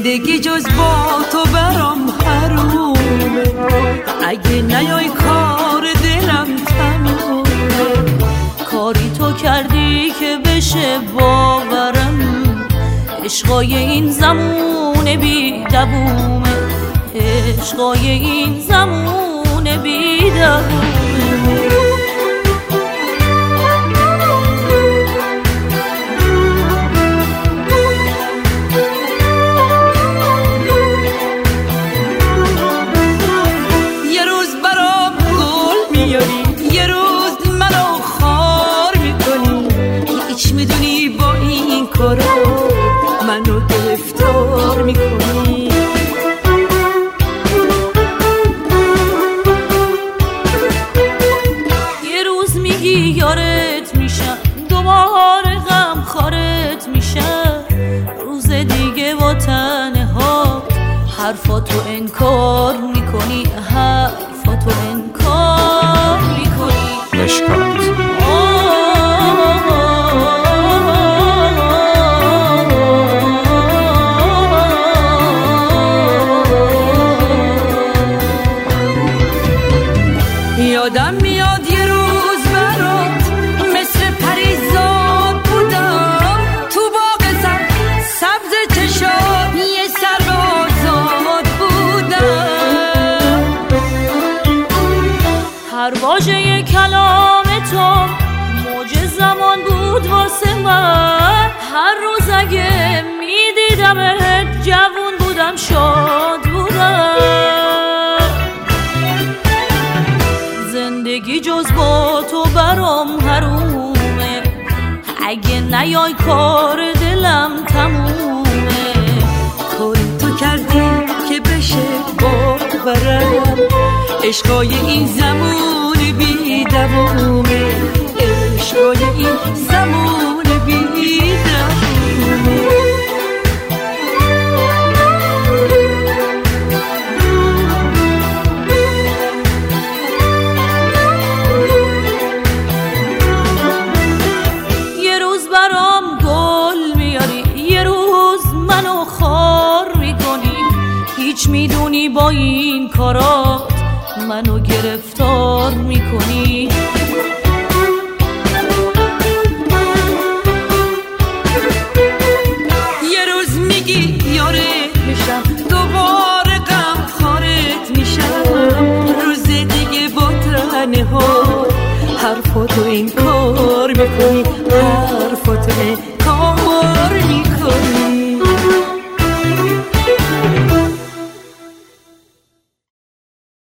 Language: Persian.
زندگی جز با تو برام حرومه، اگه نیای کار دلم تمومه. کاری تو کردی که بشه باورم، عشقای این زمون بی دوومه، عشقای این زمون بی دوومه. یه روز برام گل میاری، یه روز منو خار میکنی، هیچ میدونی با این کارا منو گرفتار میکنی. یه روز میگی یارت میشم، دوباره غم خارت میشم، روز دیگه با تنهات حرفاتو انکار میکنی، حرفاتو انکار میکنی. مشکات یادم میاد یه روز برات مثل پریزاد بودم، تو باغ سبز چشات یه سربازاد بودم. هر واژه کلام تو موج زمان بود واسه من، هر روز اگه میدیدمت جوون بودم، شاد بودم. زندگی جز با تو برام حرومه، اگه نیای کار دلم تمومه. کاری تو کردی که بشه باورم، عشقای این زمان بی دوومه، عشقای این زمان بی دوومه. هیچ میدونی با این کارات منو گرفتار میکنی. یه روز میگی یارت میشم، دوباره غم خارت میشم، روز دیگه با تنها حرفاتو این کار میکنی، حرفاتو این کار